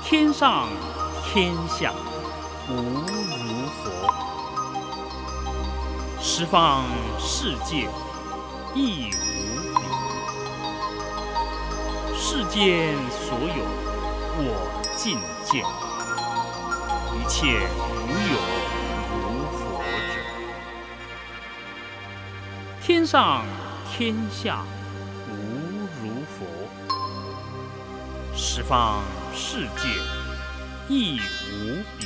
天上天下无如佛，十方世界亦无比。世间所有我尽见，一切无有如佛者。天上天下无如佛，十方世界亦无